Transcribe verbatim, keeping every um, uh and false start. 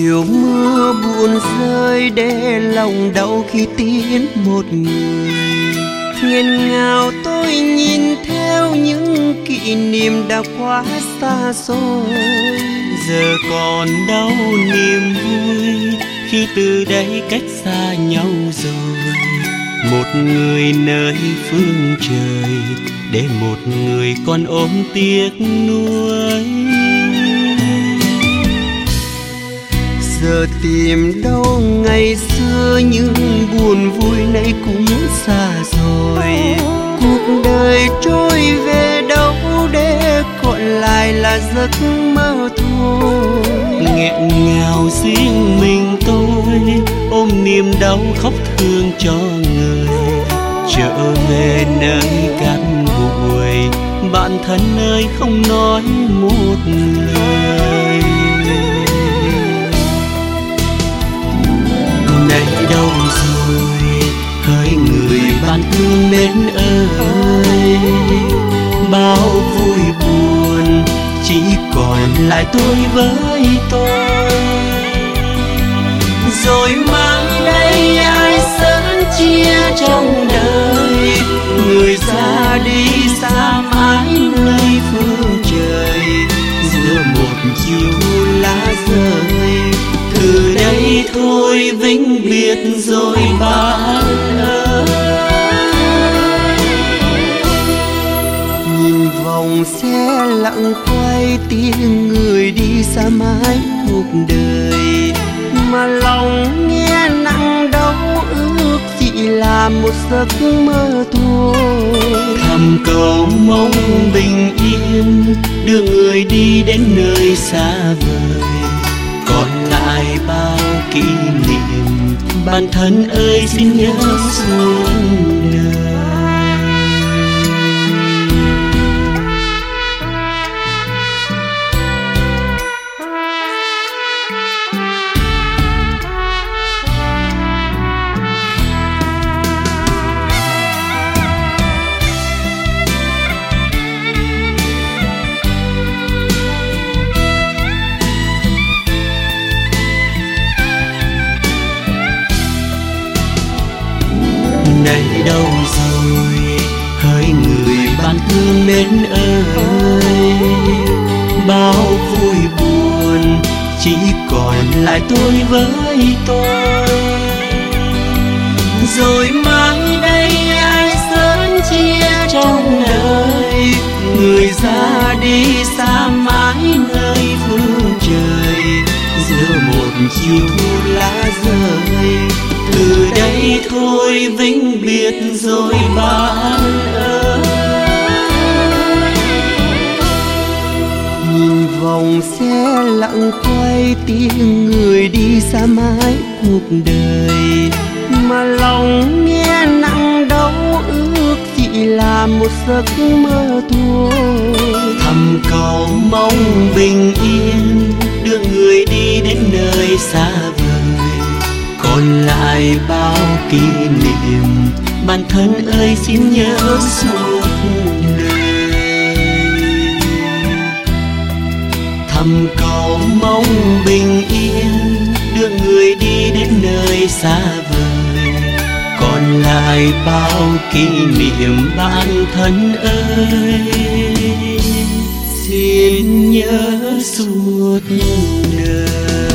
chiều mưa buồn rơi để lòng đau khi tiếc một người. Nghẹn ngào tôi nhìn theo những kỷ niệm đã quá xa xôi. Giờ còn đâu niềm vui khi từ đây cách xa nhau rồi. Một người nơi phương trời để một người còn ôm tiếc nuối. Giờ tìm đâu ngày xưa những buồn vui nay cũng xa rồi. Cuộc đời trôi về đâu để còn lại là giấc mơ thôi. Nghẹn ngào riêng mình tôi ôm niềm đau khóc thương cho người. Trở về nơi cát bụi bạn thân ơi không nói một lời. Nay đâu rồi hỡi người bạn thương mến ơi. Bao vui buồn chỉ còn lại tôi với tôi. Rồi mai đây ai sớm chia trong đời. Người ra đi xa mãi nơi phương trời. Giữa một chiều lá rơi từ đây thôi vĩnh biệt rồi bạn ơi. Nhìn vòng xe lặng quay tiếng người đi xa mãi cuộc đời. Mà lòng nghe nặng đau ước chỉ là một giấc mơ thôi. Thầm cầu mong bình yên đưa người đi đến nơi xa vời. Còn lại bao kỷ niệm bạn thân ơi xin nhớ suốt đời. Nay đâu rồi hỡi người bạn thương mến ơi. Bao vui buồn chỉ còn lại tôi với tôi. Rồi mai đây ai sớm chia trong đời. Người ra đi xa mãi nơi phương trời. Giữa một chiều thu lá rơi từ đây thôi vĩnh biệt rồi bạn ơi. Nhìn vòng xe lặng quay tiếng người đi xa mãi cuộc đời. Mà lòng nghe nặng đau ước chỉ là một giấc mơ thôi. Thầm cầu mong bình yên đưa người đi đến nơi xa vời. Còn lại bao kỷ niệm bạn thân ơi xin nhớ suốt đời. Thầm cầu mong bình yên đưa người đi đến nơi xa vời. Còn lại bao kỷ niệm bạn thân ơi xin nhớ suốt đời.